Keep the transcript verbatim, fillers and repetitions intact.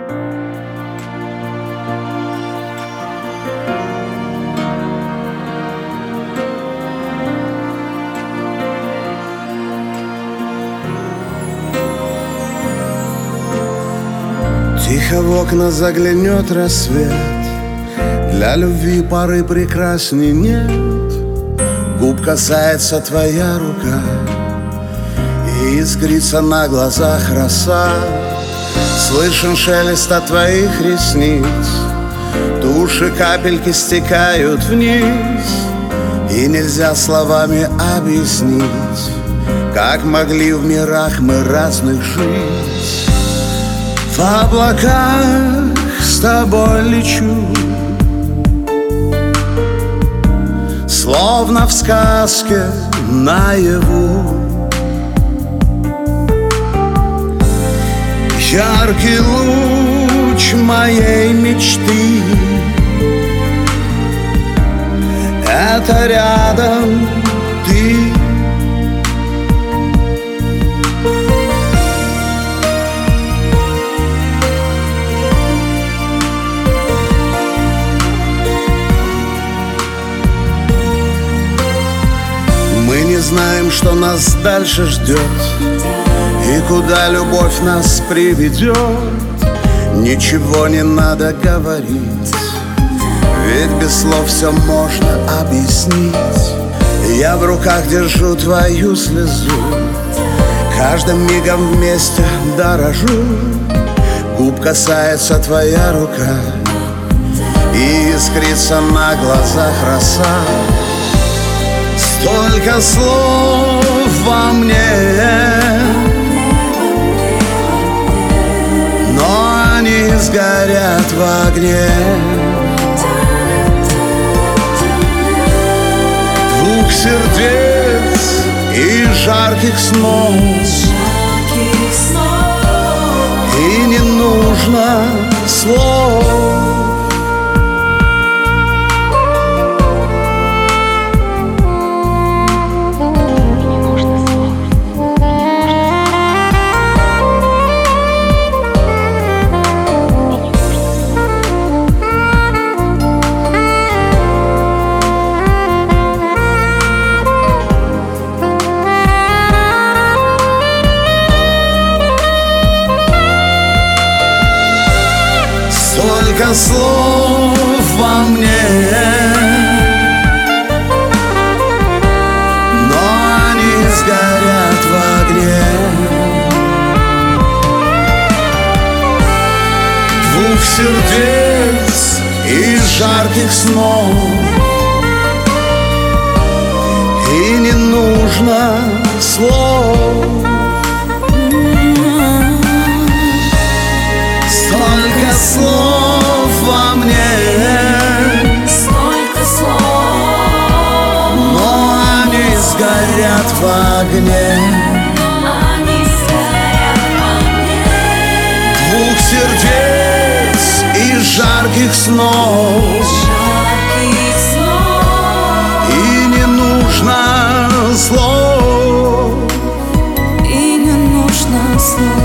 Тихо в окна заглянет рассвет, для любви поры прекрасней нет. Губ касается твоя рука, и искрится на глазах роса. Слышен шелест от твоих ресниц, туши капельки стекают вниз. И нельзя словами объяснить, как могли в мирах мы разных жить. В облаках с тобой лечу, словно в сказке наяву. Яркий луч моей мечты — это рядом ты. Мы не знаем, что нас дальше ждет и куда любовь нас приведет. Ничего не надо говорить, ведь без слов все можно объяснить. Я в руках держу твою слезу, каждым мигом вместе дорожу. Губ касается твоя рука, и искрится на глазах роса. Столько слов во мне, но они сгорят в огне двух сердец и жарких снов. И не нужно слов. Столько слов во мне, но они сгорят в огне двух сердец и жарких снов. И не нужно слов. Столько слов во мне, столько слов, но они сгорят в огне они сгорят в огне двух сердец и жарких снов. жарких снов. И не нужно слов. И не нужно слов.